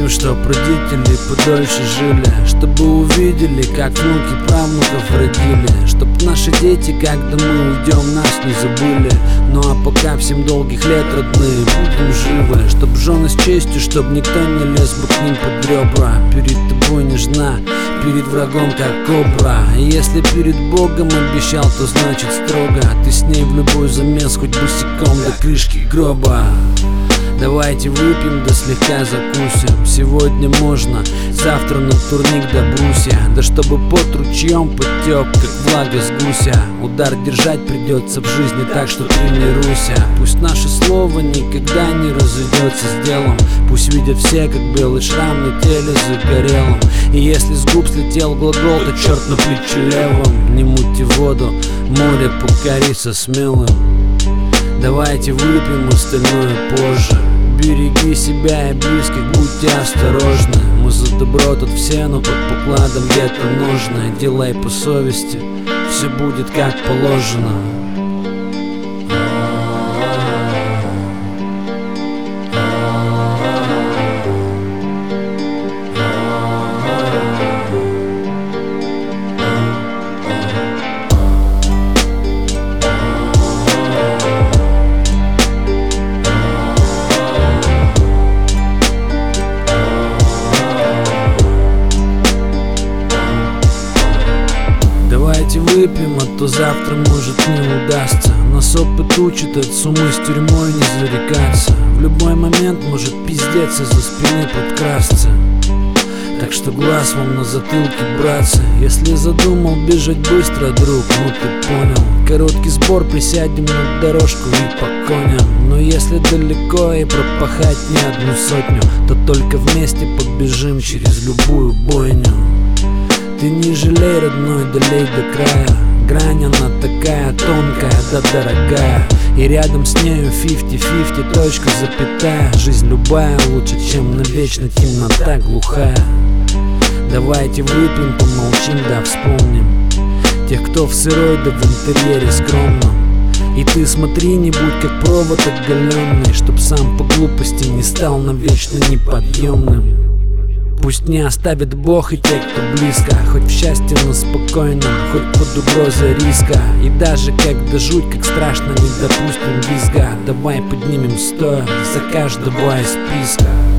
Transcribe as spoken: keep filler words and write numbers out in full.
чтоб родители подольше жили, чтобы увидели, как внуки правнуков родили, чтоб наши дети, когда мы уйдем, нас не забыли. Ну а пока всем долгих лет, родные, будем живы. Чтоб жены с честью, чтоб никто не лез бы к ним под ребра. Перед тобой нежна, перед врагом как кобра. И если перед Богом обещал, то значит строго. Ты с ней в любой замес, хоть босиком до крышки гроба. Давайте выпьем, да слегка закусим. Сегодня можно, завтра на турник до брусья. Да чтобы под ручьем потек, как влага с гуся. Удар держать придется в жизни, так что тренируйся. Пусть наше слово никогда не разойдется с делом. Пусть видят все, как белый шрам на теле загорелом. И если с губ слетел глагол, то черт на плече левом. Не мути воду, море покори со смелым. Давайте выпьем, остальное позже. Береги себя и близких, будьте осторожны. Мы за добро тут все, но под покладом где-то нужно. Делай по совести, все будет как положено. Давайте выпьем, а то завтра может не удастся. Нас опыт учит от сумы с тюрьмой не зарекаться. В любой момент может пиздец из-за спины подкрасться. Так что глаз вам на затылке, братцы. Если задумал бежать быстро, друг, ну ты понял. Короткий сбор, присядем на дорожку и по коням. Но если далеко и пропахать не одну сотню, то только вместе побежим через любую бойню. Ты не жалей, родной, долей до края. Грань она такая тонкая, да дорогая. И рядом с нею фифти-фифти, точка, запятая. Жизнь любая лучше, чем навечно темнота глухая. Давайте выпьем, помолчим, да вспомним тех, кто в сырой, да в интерьере скромном. И ты смотри, не будь как провод оголенный, чтоб сам по глупости не стал навечно неподъемным. Пусть не оставит Бог и те, кто близко, хоть в счастье, но спокойном, хоть под угрозой риска. И даже когда жуть, как страшно, не допустим визга. Давай поднимем стоя за каждого из списка.